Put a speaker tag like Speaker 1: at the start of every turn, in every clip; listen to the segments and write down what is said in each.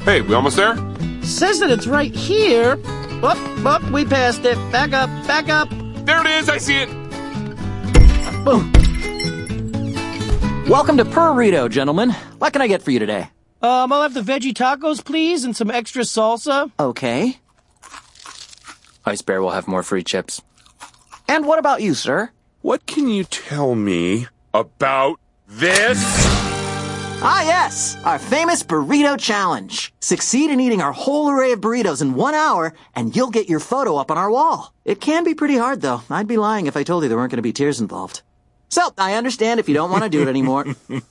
Speaker 1: Hey, we almost there?
Speaker 2: Says that it's right here. We passed it. Back up, back up.
Speaker 1: There it is, I see it.
Speaker 2: Boom.
Speaker 3: Welcome to Purrito, gentlemen. What can I get for you today?
Speaker 2: I'll have the veggie tacos, please, and some extra salsa.
Speaker 3: Okay. Ice Bear will have more free chips. And what about you, sir?
Speaker 1: What can you tell me about this?
Speaker 3: Ah, yes! Our famous Burrito Challenge. Succeed in eating our whole array of burritos in 1 hour, and you'll get your photo up on our wall. It can be pretty hard, though. I'd be lying if I told you there weren't going to be tears involved. So, I understand if you don't want to do it anymore.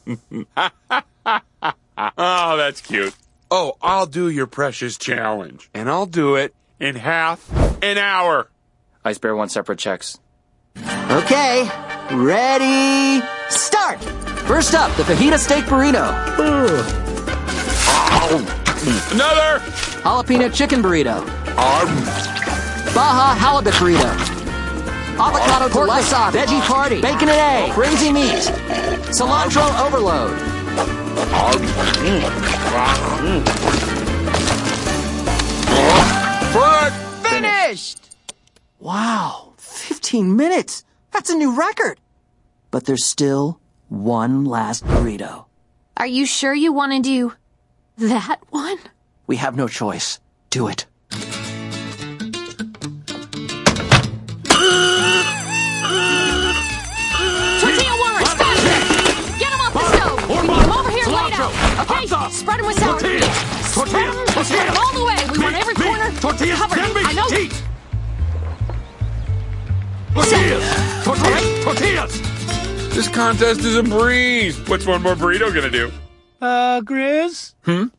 Speaker 1: Oh, that's cute. Oh, I'll do your precious challenge. And I'll do it in half an hour.
Speaker 3: Ice Bear wants separate checks. Okay, ready, start! First up, the fajita steak burrito.
Speaker 1: Another!
Speaker 3: Jalapeno chicken burrito. Baja halibut burrito. Avocado pork wasabi. Veggie party. Bacon and egg. Crazy meat. Cilantro overload.
Speaker 2: Finished!
Speaker 3: Wow, 15 minutes. That's a new record. But there's still one last burrito.
Speaker 4: Are you sure you want to do that one?
Speaker 3: We have no choice. Do it.
Speaker 4: Tortilla warmers, faster! Get them off the stove! Come over here laid out. Okay, spread them with sour cream. Spread them all the way. We want every corner covered. I know.
Speaker 1: Tortillas! This contest is a breeze. What's one more burrito gonna do?
Speaker 2: Grizz?